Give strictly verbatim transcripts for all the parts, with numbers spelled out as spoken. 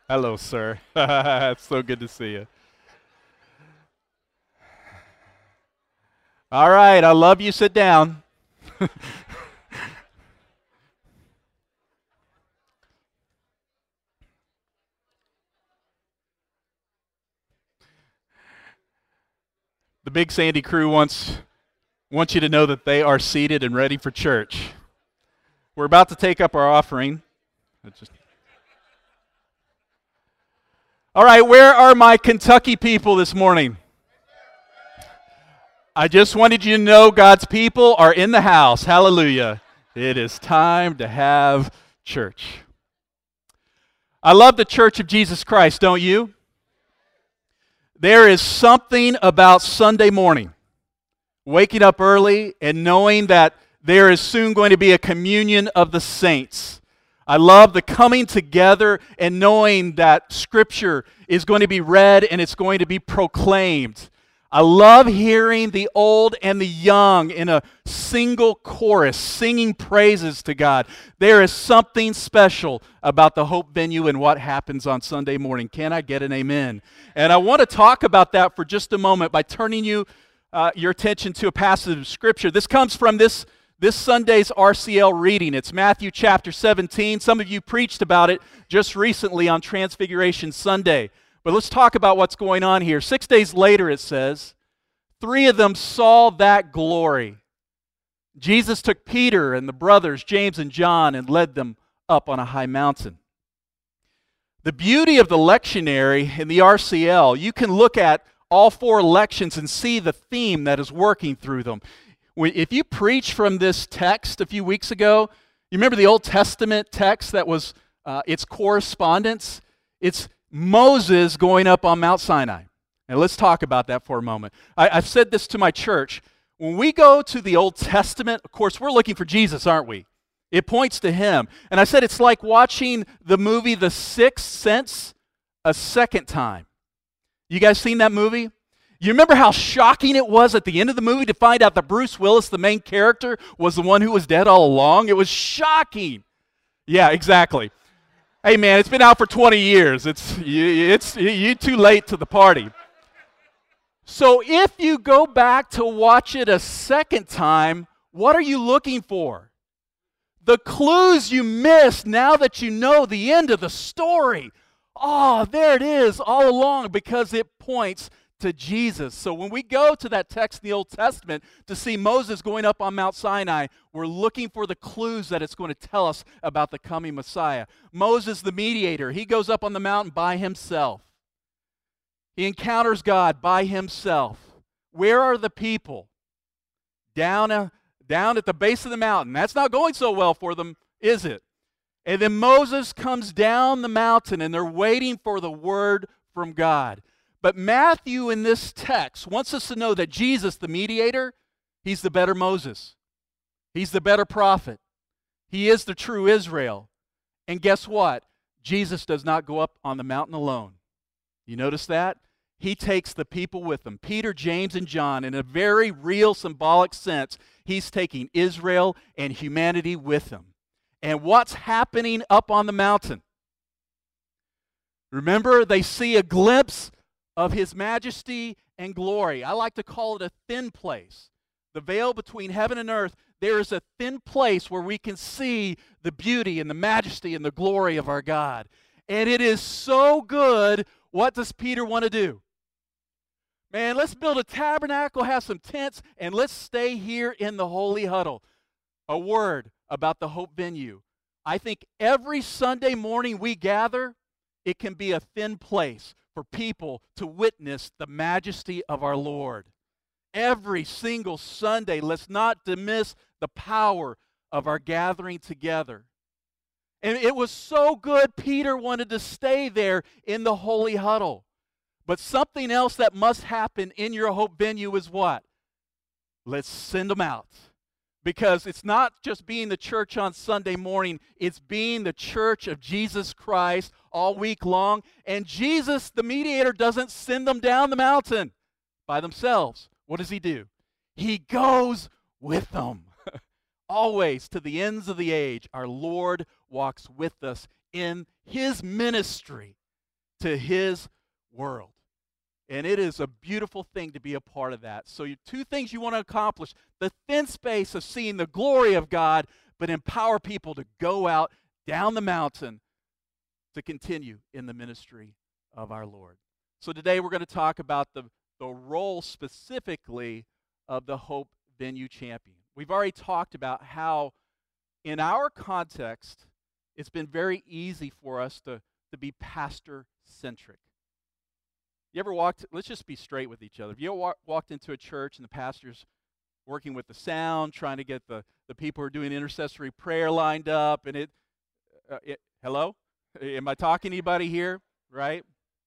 Hello, sir. It's so good to see you. All right, I love you. Sit down. The Big Sandy crew wants wants you to know that they are seated and ready for church. We're about to take up our offering. It's just- All right, where are my Kentucky people this morning? I just wanted you to know God's people are in the house. Hallelujah. It is time to have church. I love the Church of Jesus Christ, don't you? There is something about Sunday morning, waking up early and knowing that there is soon going to be a communion of the saints. I love the coming together and knowing that Scripture is going to be read and it's going to be proclaimed. I love hearing the old and the young in a single chorus singing praises to God. There is something special about the Hope Venue and what happens on Sunday morning. Can I get an amen? And I want to talk about that for just a moment by turning you uh, your attention to a passage of Scripture. This comes from this, this Sunday's R C L reading. It's Matthew chapter seventeen. Some of you preached about it just recently on Transfiguration Sunday. But let's talk about what's going on here. Six days later, it says, three of them saw that glory. Jesus took Peter and the brothers, James and John, and led them up on a high mountain. The beauty of the lectionary in the R C L, you can look at all four lections and see the theme that is working through them. If you preach from this text a few weeks ago, you remember the Old Testament text that was uh, its correspondence? It's Moses going up on Mount Sinai. And let's talk about that for a moment. I, I've said this to my church. When we go to the Old Testament, of course, we're looking for Jesus, aren't we? It points to Him. And I said it's like watching the movie The Sixth Sense a second time. You guys seen that movie? You remember how shocking it was at the end of the movie to find out that Bruce Willis, the main character, was the one who was dead all along? It was shocking. Yeah, exactly. Hey man, it's been out for twenty years. It's you, it's you too late to the party. So if you go back to watch it a second time, what are you looking for? The clues you missed now that you know the end of the story. Oh, there it is all along because it points to Jesus. So when we go to that text in the Old Testament to see Moses going up on Mount Sinai, we're looking for the clues that it's going to tell us about the coming Messiah. Moses, the mediator, he goes up on the mountain by himself. He encounters God by himself. Where are the people? Down, uh, down at the base of the mountain. That's not going so well for them, is it? And then Moses comes down the mountain and they're waiting for the word from God. But Matthew in this text wants us to know that Jesus, the mediator, he's the better Moses. He's the better prophet. He is the true Israel. And guess what? Jesus does not go up on the mountain alone. You notice that? He takes the people with him. Peter, James, and John, in a very real symbolic sense, he's taking Israel and humanity with him. And what's happening up on the mountain? Remember, they see a glimpse of His majesty and glory. I like to call it a thin place. The veil between heaven and earth, there is a thin place where we can see the beauty and the majesty and the glory of our God. And it is so good. What does Peter want to do? Man, let's build a tabernacle, have some tents, and let's stay here in the holy huddle. A word about the Hope Venue. I think every Sunday morning we gather, it can be a thin place for people to witness the majesty of our Lord. Every single Sunday, let's not dismiss the power of our gathering together. And it was so good, Peter wanted to stay there in the holy huddle. But something else that must happen in your Hope Venue is what? Let's send them out. Because it's not just being the church on Sunday morning, it's being the church of Jesus Christ all week long. And Jesus, the mediator, doesn't send them down the mountain by themselves. What does He do? He goes with them. Always to the ends of the age, our Lord walks with us in His ministry. to His world. And it is a beautiful thing to be a part of that. So, you, two things you want to accomplish: the thin space of seeing the glory of God, but empower people to go out down the mountain to continue in the ministry of our Lord. So today we're going to talk about the, the role specifically of the Hope Venue Champion. We've already talked about how in our context it's been very easy for us to, to be pastor-centric. You ever walked, let's just be straight with each other. Have you ever walk, walked into a church and the pastor's working with the sound, trying to get the, the people who are doing intercessory prayer lined up, and it, uh, it hello? Am I talking to anybody here? Right?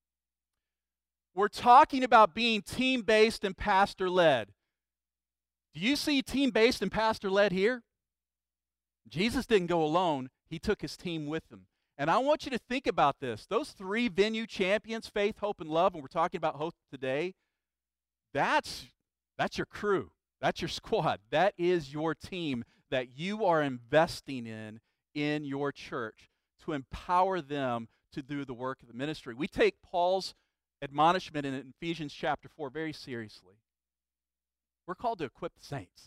We're talking about being team-based and pastor-led. Do you see team-based and pastor-led here? Jesus didn't go alone. He took his team with him. And I want you to think about this. Those three venue champions, faith, hope, and love, and we're talking about hope today, that's, that's your crew. That's your squad. That is your team that you are investing in in your church to empower them to do the work of the ministry. We take Paul's admonishment in Ephesians chapter four very seriously. We're called to equip the saints.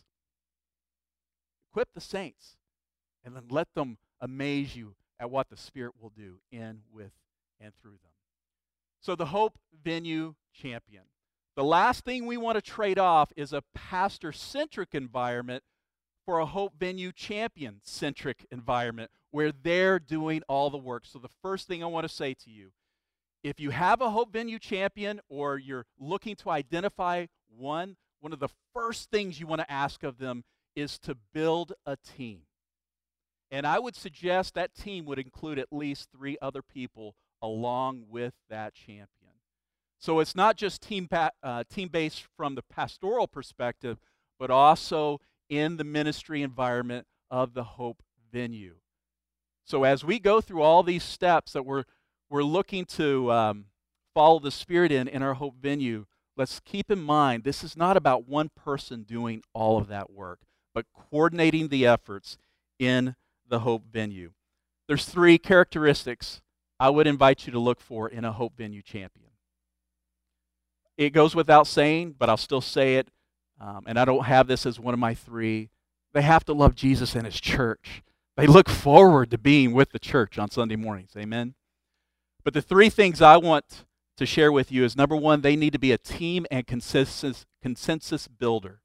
Equip the saints, and then let them amaze you at what the Spirit will do in, with, and through them. So the Hope Venue Champion. The last thing we want to trade off is a pastor-centric environment for a Hope Venue Champion-centric environment where they're doing all the work. So the first thing I want to say to you, if you have a Hope Venue Champion or you're looking to identify one, one of the first things you want to ask of them is to build a team. And I would suggest that team would include at least three other people along with that champion. So it's not just team pa- uh, team-based from the pastoral perspective, but also in the ministry environment of the Hope Venue. So as we go through all these steps that we're, we're looking to um, follow the Spirit in in our Hope Venue, let's keep in mind this is not about one person doing all of that work, but coordinating the efforts in the Hope Venue. There's three characteristics I would invite you to look for in a Hope Venue champion. It goes without saying, but I'll still say it, um, and I don't have this as one of my three. They have to love Jesus and His church. They look forward to being with the church on Sunday mornings. Amen? But the three things I want to share with you is, number one, they need to be a team and consensus, consensus builder.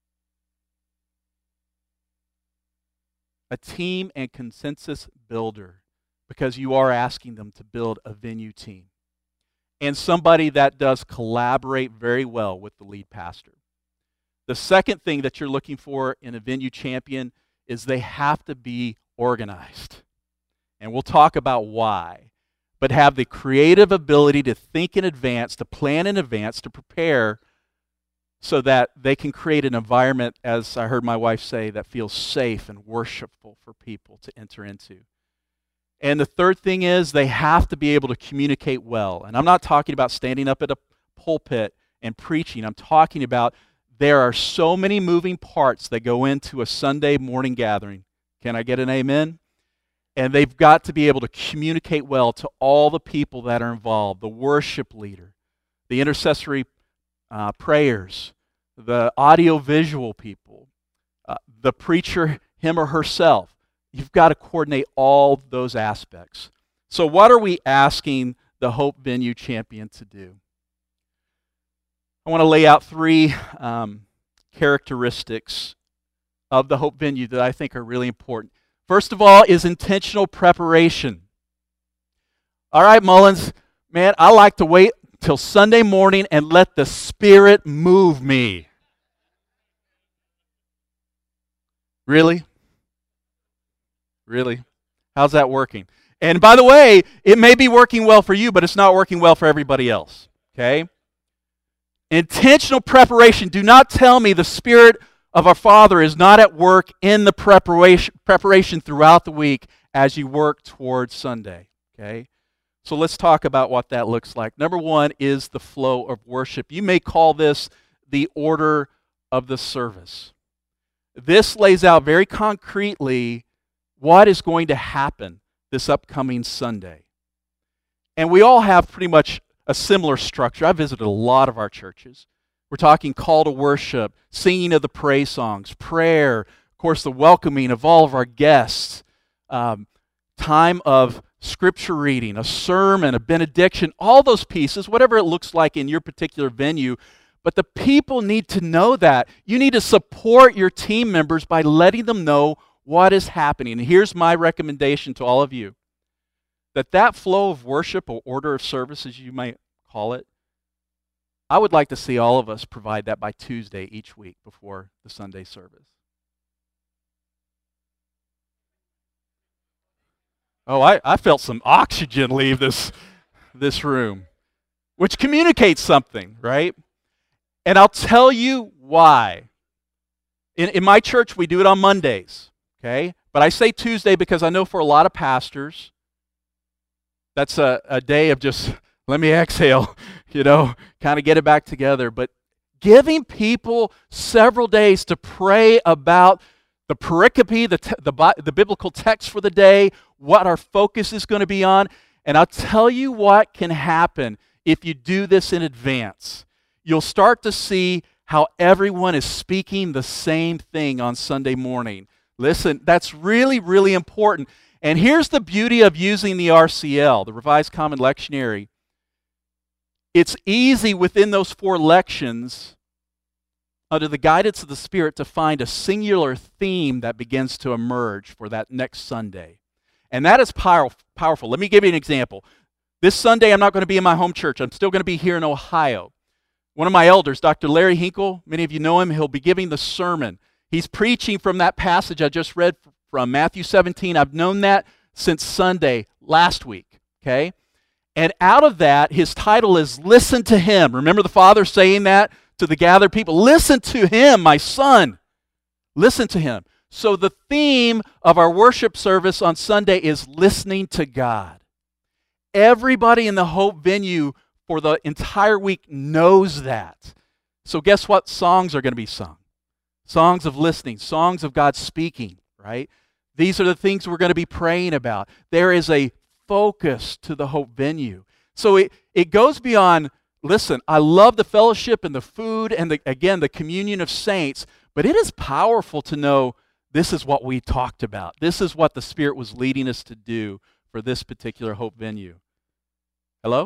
A team and consensus builder, because you are asking them to build a venue team. And somebody that does collaborate very well with the lead pastor. The second thing that you're looking for in a venue champion is they have to be organized. And we'll talk about why. But have the creative ability to think in advance, to plan in advance, to prepare so that they can create an environment, as I heard my wife say, that feels safe and worshipful for people to enter into. And the third thing is they have to be able to communicate well. And I'm not talking about standing up at a pulpit and preaching. I'm talking about there are so many moving parts that go into a Sunday morning gathering. Can I get an amen? And they've got to be able to communicate well to all the people that are involved, the worship leader, the intercessory uh, prayers, the audio-visual people, uh, the preacher, him or herself. You've got to coordinate all those aspects. So what are we asking the Hope Venue champion to do? I want to lay out three um, characteristics of the Hope Venue that I think are really important. First of all is intentional preparation. All right, Mullins, man, I like to wait till Sunday morning and let the Spirit move me. Really? Really? How's that working? And by the way, it may be working well for you, but it's not working well for everybody else. Okay? Intentional preparation. Do not tell me the Spirit of our Father is not at work in the preparation preparation throughout the week as you work towards Sunday. Okay? So let's talk about what that looks like. Number one is the flow of worship. You may call this the order of the service. This lays out very concretely what is going to happen this upcoming Sunday. And we all have pretty much a similar structure. I've visited a lot of our churches. We're talking call to worship, singing of the praise songs, prayer, of course, the welcoming of all of our guests, um, time of scripture reading, a sermon, a benediction, all those pieces, whatever it looks like in your particular venue. But the people need to know that. You need to support your team members by letting them know what is happening. And here's my recommendation to all of you, that that flow of worship or order of service, as you might call it, I would like to see all of us provide that by Tuesday each week before the Sunday service. Oh, I, I felt some oxygen leave this, this room, which communicates something, right? And I'll tell you why. In, in my church, we do it on Mondays, okay? But I say Tuesday because I know for a lot of pastors, that's a, a day of just, let me exhale, you know, kind of get it back together. But giving people several days to pray about the pericope, the, te- the, the biblical text for the day, what our focus is going to be on. And I'll tell you what can happen if you do this in advance. You'll start to see how everyone is speaking the same thing on Sunday morning. Listen, that's really, really important. And here's the beauty of using the R C L, the Revised Common Lectionary. It's easy within those four lections, under the guidance of the Spirit, to find a singular theme that begins to emerge for that next Sunday. And that is power, powerful. Let me give you an example. This Sunday, I'm not going to be in my home church. I'm still going to be here in Ohio. One of my elders, Doctor Larry Hinkle, many of you know him, he'll be giving the sermon. He's preaching from that passage I just read from Matthew seventeen. I've known that since Sunday last week, okay? And out of that, his title is Listen to Him. Remember the Father saying that to the gathered people? Listen to Him, my son. Listen to Him. So the theme of our worship service on Sunday is listening to God. Everybody in the Hope venue for the entire week knows that. So guess what songs are going to be sung? Songs of listening, songs of God speaking, right? These are the things we're going to be praying about. There is a focus to the Hope venue. So it, it goes beyond, listen, I love the fellowship and the food and, the, again, the communion of saints, but it is powerful to know this is what we talked about. This is what the Spirit was leading us to do for this particular Hope venue. Hello?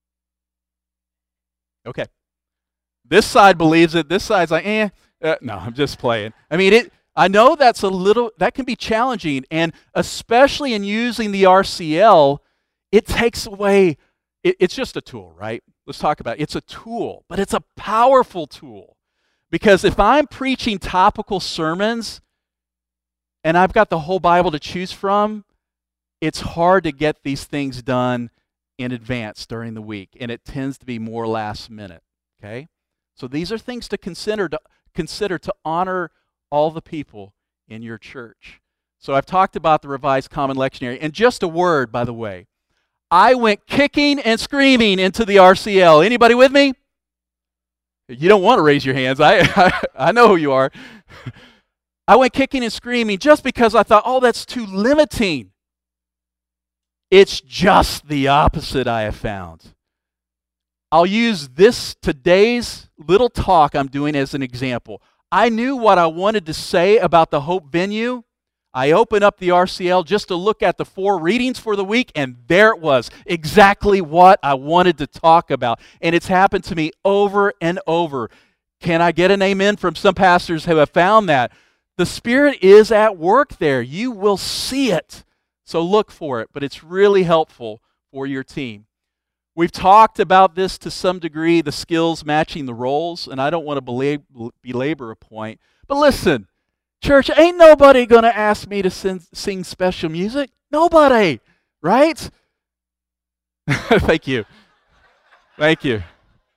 Okay. This side believes it. This side's like, eh. Uh, no, I'm just playing. I mean, it. I know that's a little, that can be challenging, and especially in using the R C L, it takes away, it, it's just a tool, right? Let's talk about it. It's a tool, but it's a powerful tool. Because if I'm preaching topical sermons and I've got the whole Bible to choose from, it's hard to get these things done in advance during the week, and it tends to be more last minute, okay? So these are things to consider to, consider to honor all the people in your church. So I've talked about the Revised Common Lectionary. And just a word, by the way, I went kicking and screaming into the R C L. Anybody with me? You don't want to raise your hands. I, I, I know who you are. I went kicking and screaming just because I thought, oh, that's too limiting. It's just the opposite I have found. I'll use this today's little talk I'm doing as an example. I knew what I wanted to say about the Hope venue. I opened up the R C L just to look at the four readings for the week, and there it was, exactly what I wanted to talk about. And it's happened to me over and over. Can I get an amen from some pastors who have found that? The Spirit is at work there. You will see it. So look for it, but it's really helpful for your team. We've talked about this to some degree, the skills matching the roles, and I don't want to belab- belabor a point. But listen, church, ain't nobody going to ask me to sing, sing special music. Nobody, right? Thank you. Thank you.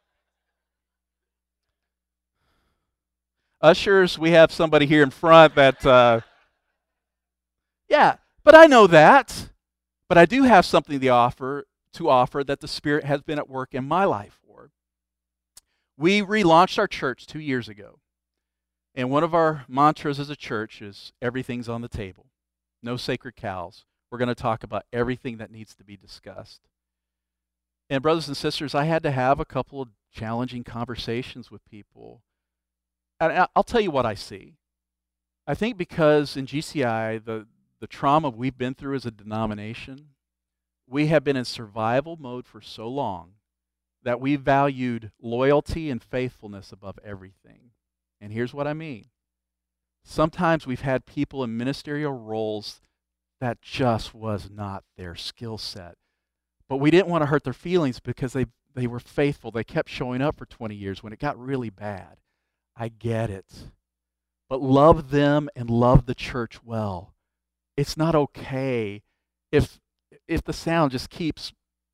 Ushers, we have somebody here in front that, uh, yeah, but I know that. But I do have something to offer. to offer that the Spirit has been at work in my life for. We relaunched our church two years ago. And one of our mantras as a church is everything's on the table. No sacred cows. We're going to talk about everything that needs to be discussed. And brothers and sisters, I had to have a couple of challenging conversations with people. And I'll tell you what I see. I think because in G C I, the, the trauma we've been through as a denomination, we have been in survival mode for so long that we valued loyalty and faithfulness above everything. And here's what I mean. Sometimes we've had people in ministerial roles that just was not their skill set. But we didn't want to hurt their feelings because they, they were faithful. They kept showing up for twenty years when it got really bad. I get it. But love them and love the church well. It's not okay if, if the sound just keeps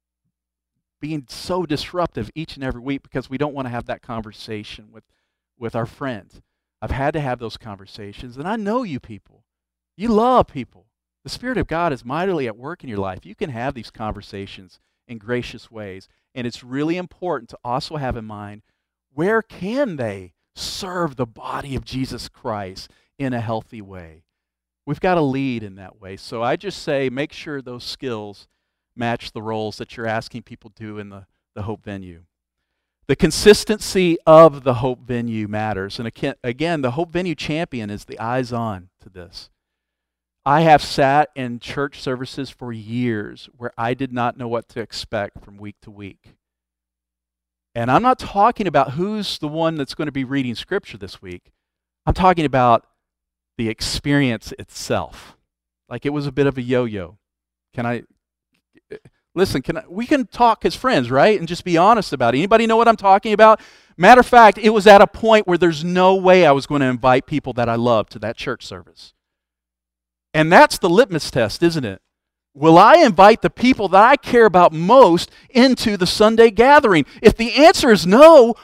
being so disruptive each and every week because we don't want to have that conversation with, with our friends. I've had to have those conversations, and I know you people. You love people. The Spirit of God is mightily at work in your life. You can have these conversations in gracious ways, and it's really important to also have in mind, where can they serve the body of Jesus Christ in a healthy way? We've got to lead in that way. So I just say make sure those skills match the roles that you're asking people to do in the, the Hope venue. The consistency of the Hope venue matters. And again, the Hope venue champion is the eyes on to this. I have sat in church services for years where I did not know what to expect from week to week. And I'm not talking about who's the one that's going to be reading Scripture this week. I'm talking about the experience itself. Like it was a bit of a yo-yo. Can I, listen, can I, we can talk as friends, right? And just be honest about it. Anybody know what I'm talking about? Matter of fact, it was at a point where there's no way I was going to invite people that I love to that church service. And that's the litmus test, isn't it? Will I invite the people that I care about most into the Sunday gathering? If the answer is no,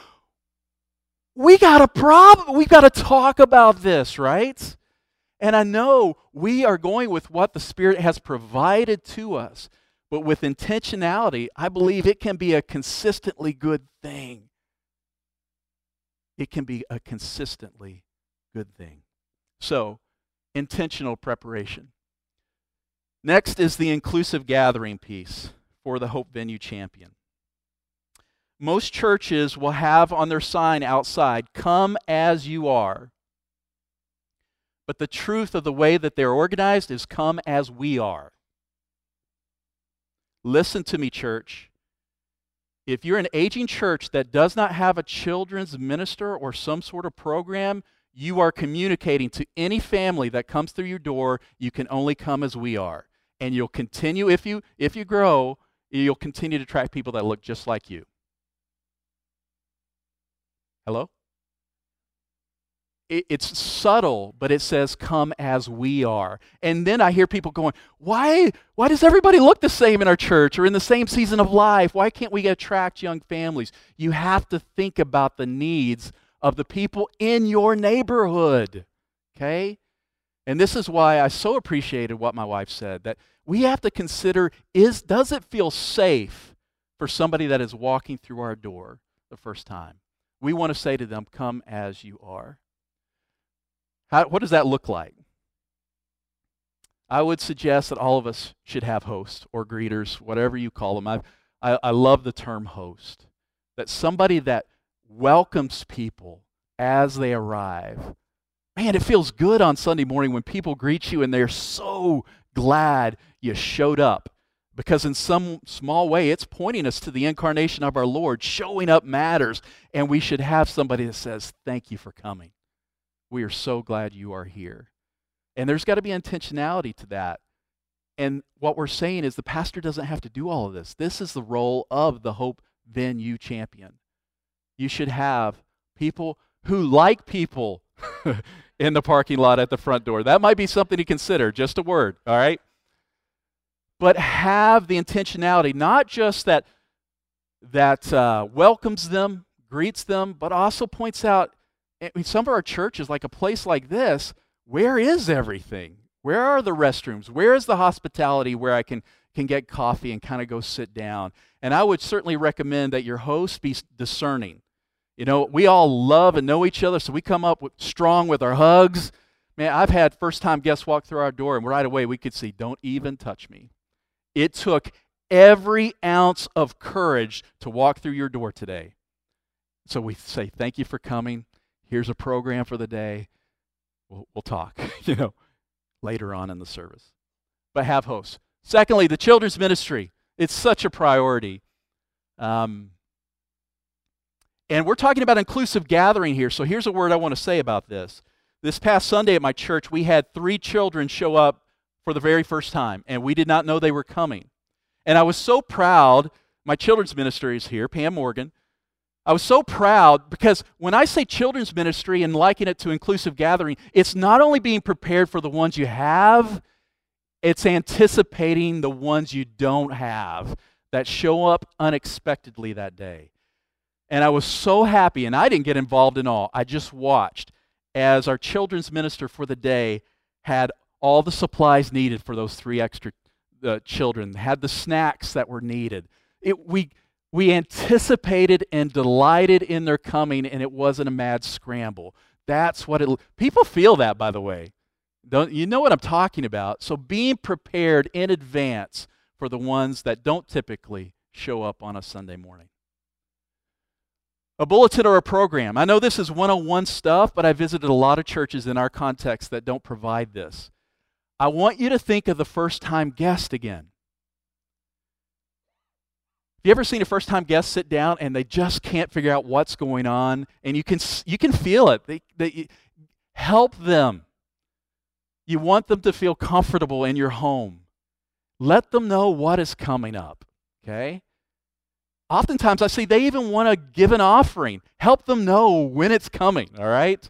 we got a problem. We've got to talk about this, right? And I know we are going with what the Spirit has provided to us, but with intentionality, I believe it can be a consistently good thing. It can be a consistently good thing. So, intentional preparation. Next is the inclusive gathering piece for the Hope Venue champion. Most churches will have on their sign outside, "Come as you are." But the truth of the way that they're organized is "Come as we are." Listen to me, church. If you're an aging church that does not have a children's minister or some sort of program, you are communicating to any family that comes through your door, you can only come as we are. And you'll continue, if you, if you grow, you'll continue to attract people that look just like you. Hello? It, it's subtle, but it says, "Come as we are." And then I hear people going, why, why does everybody look the same in our church or in the same season of life? Why can't we attract young families? You have to think about the needs of the people in your neighborhood, okay? And this is why I so appreciated what my wife said, that we have to consider, is, does it feel safe for somebody that is walking through our door the first time? We want to say to them, "Come as you are." How, what does that look like? I would suggest that all of us should have hosts or greeters, whatever you call them. I've, I, I love the term host. That somebody that welcomes people as they arrive. Man, it feels good on Sunday morning when people greet you and they're so glad you showed up. Because in some small way, it's pointing us to the incarnation of our Lord. Showing up matters. And we should have somebody that says, "Thank you for coming. We are so glad you are here." And there's got to be intentionality to that. And what we're saying is the pastor doesn't have to do all of this. This is the role of the Hope Venue champion. You should have people who like people in the parking lot at the front door. That might be something to consider, just a word, all right? But have the intentionality, not just that, that uh, welcomes them, greets them, but also points out, I mean, some of our churches, like a place like this, where is everything? Where are the restrooms? Where is the hospitality where I can, can get coffee and kind of go sit down? And I would certainly recommend that your host be discerning. You know, we all love and know each other, so we come up with, strong with our hugs. Man, I've had first-time guests walk through our door, and right away we could see, "Don't even touch me." It took every ounce of courage to walk through your door today. So we say, thank you for coming. Here's a program for the day. We'll, we'll talk, you know, later on in the service. But have hosts. Secondly, the children's ministry. It's such a priority. Um, and we're talking about inclusive gathering here. So here's a word I want to say about this. This past Sunday at my church, we had three children show up for the very first time, and we did not know they were coming. And I was so proud. My children's ministry is here, Pam Morgan. I was so proud because when I say children's ministry and liken it to inclusive gathering, it's not only being prepared for the ones you have, it's anticipating the ones you don't have that show up unexpectedly that day. And I was so happy, and I didn't get involved in all. I just watched as our children's minister for the day had all the supplies needed for those three extra uh, children, had the snacks that were needed. It, we, we anticipated and delighted in their coming, and it wasn't a mad scramble. That's what it, people feel that, by the way. Don't, you know what I'm talking about. So being prepared in advance for the ones that don't typically show up on a Sunday morning. A bulletin or a program. I know this is one oh one stuff, but I visited a lot of churches in our context that don't provide this. I want you to think of the first-time guest again. Have you ever seen a first-time guest sit down and they just can't figure out what's going on? And you can, you can feel it. They, they, help them. You want them to feel comfortable in your home. Let them know what is coming up, okay? Oftentimes I see they even want to give an offering. Help them know when it's coming, all right?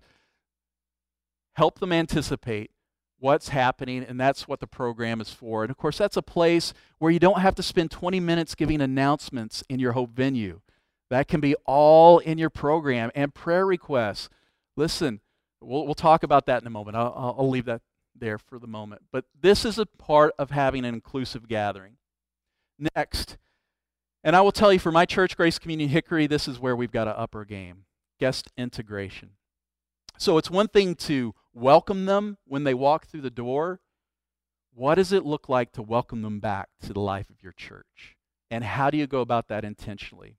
Help them anticipate what's happening, and that's what the program is for. And of course, that's a place where you don't have to spend twenty minutes giving announcements in your Hope venue. That can be all in your program. And prayer requests. Listen, we'll, we'll talk about that in a moment. I'll, I'll leave that there for the moment. But this is a part of having an inclusive gathering. Next, and I will tell you for my church, Grace Communion Hickory, this is where we've got to up our game. Guest integration. So it's one thing to welcome them when they walk through the door. What does it look like to welcome them back to the life of your church? And how do you go about that intentionally?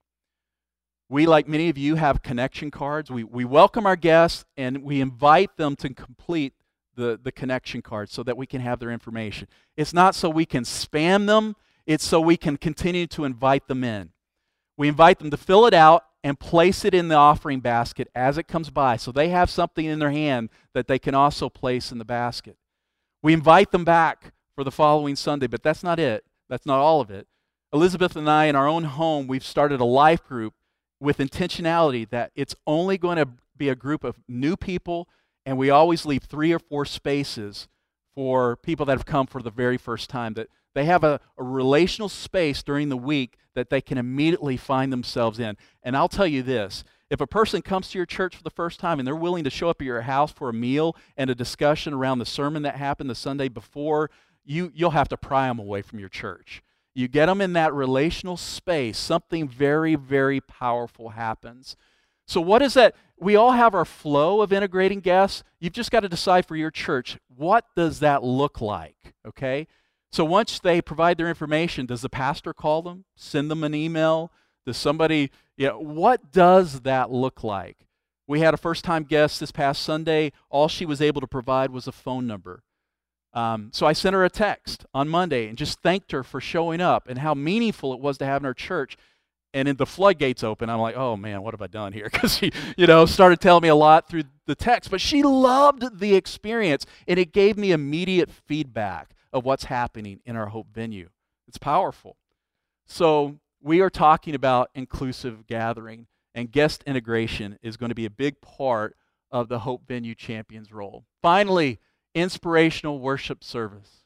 We, like many of you, have connection cards. We, we welcome our guests and we invite them to complete the, the connection card so that we can have their information. It's not so we can spam them. It's so we can continue to invite them in. We invite them to fill it out and place it in the offering basket as it comes by so they have something in their hand that they can also place in the basket. We invite them back for the following Sunday, but that's not it. That's not all of it. Elizabeth and I, in our own home, we've started a life group with intentionality that it's only going to be a group of new people, and we always leave three or four spaces for people that have come for the very first time, that they have a, a relational space during the week that they can immediately find themselves in. And I'll tell you this, if a person comes to your church for the first time and they're willing to show up at your house for a meal and a discussion around the sermon that happened the Sunday before, you, you'll have to pry them away from your church. You get them in that relational space, something very, very powerful happens. So what is that? We all have our flow of integrating guests. You've just got to decide for your church, what does that look like, okay? So once they provide their information, does the pastor call them, send them an email? Does somebody, you know, what does that look like? We had a first-time guest this past Sunday. All she was able to provide was a phone number. Um, so I sent her a text on Monday and just thanked her for showing up and how meaningful it was to have in our church. And in the floodgates open, I'm like, oh man, what have I done here? Because she, you know, started telling me a lot through the text. But she loved the experience, and it gave me immediate feedback of what's happening in our Hope venue. It's powerful. So we are talking about inclusive gathering, and guest integration is going to be a big part of the Hope Venue Champions role. Finally, inspirational worship service.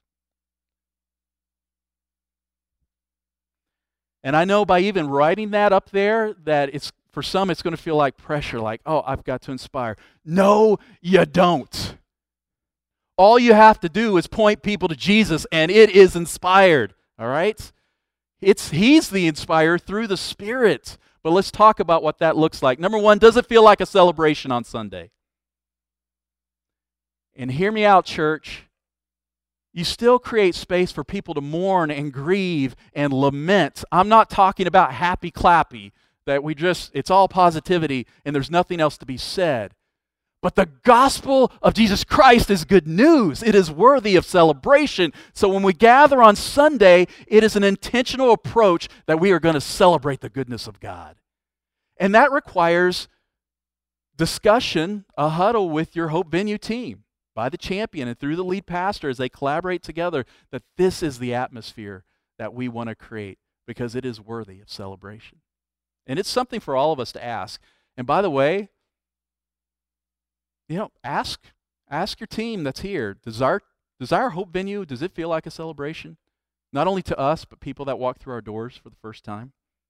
And I know by even writing that up there that it's, for some it's going to feel like pressure, like, oh, I've got to inspire. No, you don't. All you have to do is point people to Jesus, and it is inspired, all right? It's, he's the inspirer through the Spirit. But let's talk about what that looks like. Number one, does it feel like a celebration on Sunday? And hear me out, church. you still create space for people to mourn and grieve and lament. I'm not talking about happy clappy, that we just, it's all positivity and there's nothing else to be said. But the gospel of Jesus Christ is good news. It is worthy of celebration. So when we gather on Sunday, it is an intentional approach that we are going to celebrate the goodness of God. And that requires discussion, a huddle with your Hope Venue team, by the champion and through the lead pastor as they collaborate together, that this is the atmosphere that we want to create because it is worthy of celebration. And it's something for all of us to ask. And by the way, you know, ask ask your team that's here, does our, does our Hope Venue, does it feel like a celebration? Not only to us, but people that walk through our doors for the first time.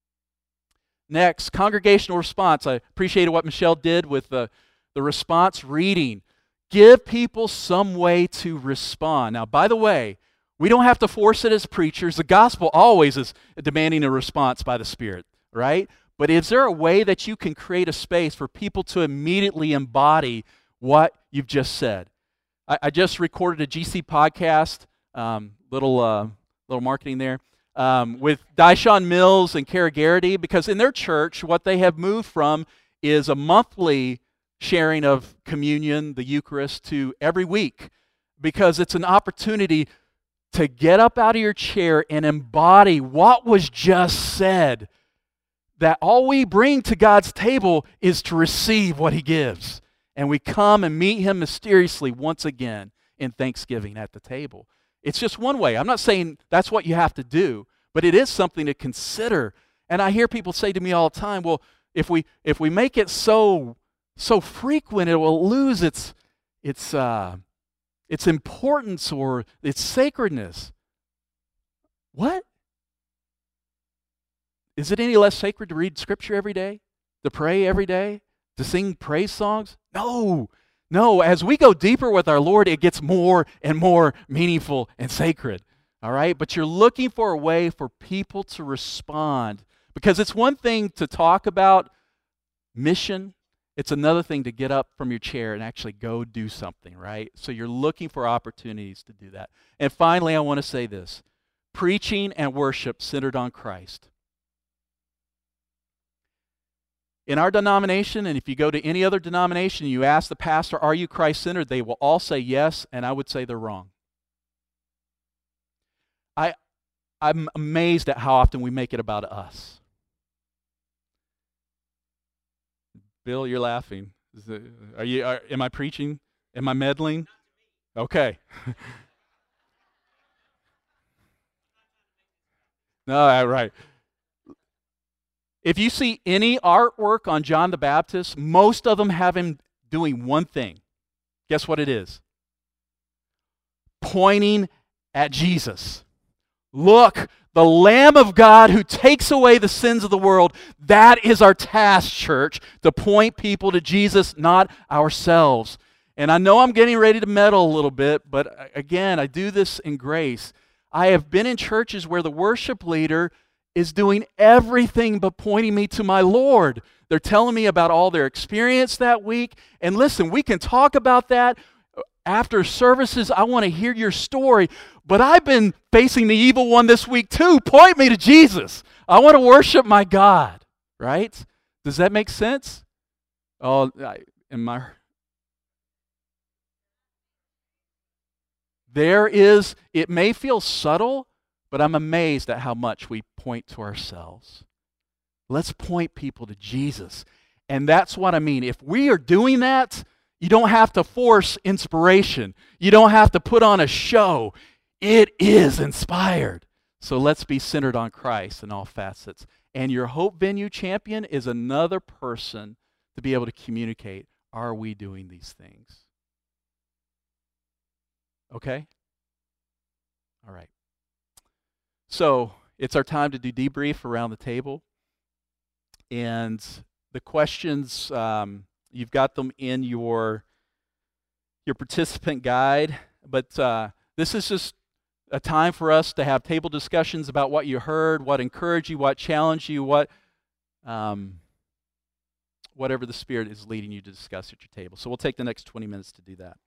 Next, congregational response. I appreciated what Michelle did with the, the response reading. Give people some way to respond. Now, by the way, we don't have to force it as preachers. The gospel always is demanding a response by the Spirit, right? But is there a way that you can create a space for people to immediately embody what you've just said? I, I just recorded a G C podcast, um, little uh, little marketing there, um, with Dyshawn Mills and Kara Garrity, because in their church, what they have moved from is a monthly sharing of communion, the Eucharist, to every week, because it's an opportunity to get up out of your chair and embody what was just said, that all we bring to God's table is to receive what He gives. And we come and meet Him mysteriously once again in thanksgiving at the table. It's just one way. I'm not saying that's what you have to do, but it is something to consider. And I hear people say to me all the time, well, if we if we make it so so frequent, it will lose its its uh, its importance or its sacredness. What? Is it any less sacred to read Scripture every day? To pray every day? To sing praise songs? No. No. As we go deeper with our Lord, it gets more and more meaningful and sacred. All right? But you're looking for a way for people to respond. Because it's one thing to talk about mission. It's another thing to get up from your chair and actually go do something, right? So you're looking for opportunities to do that. And finally, I want to say this. Preaching and worship centered on Christ. In our denomination, and if you go to any other denomination, you ask the pastor, are you Christ-centered? They will all say yes, and I would say they're wrong. I, I'm amazed at how often we make it about us. Bill, you're laughing. Is it, are you? Are, am I preaching? Am I meddling? Okay. No, right. If you see any artwork on John the Baptist, most of them have him doing one thing. Guess what it is? Pointing at Jesus. Look, the Lamb of God who takes away the sins of the world. That is our task, church, to point people to Jesus, not ourselves. And I know I'm getting ready to meddle a little bit, but again, I do this in grace. I have been in churches where the worship leader is doing everything but pointing me to my Lord. They're telling me about all their experience that week. And listen, we can talk about that after services. I want to hear your story. But I've been facing the evil one this week too. Point me to Jesus. I want to worship my God. Right? Does that make sense? Oh, I, am I... There is, it may feel subtle, but I'm amazed at how much we point to ourselves. Let's point people to Jesus. And that's what I mean. If we are doing that, you don't have to force inspiration. You don't have to put on a show. It is inspired. So let's be centered on Christ in all facets. And your Hope Venue champion is another person to be able to communicate, are we doing these things? Okay? All right. So it's our time to do debrief around the table. And the questions, um, you've got them in your, your participant guide. But uh, this is just a time for us to have table discussions about what you heard, what encouraged you, what challenged you, what um, whatever the Spirit is leading you to discuss at your table. So we'll take the next twenty minutes to do that.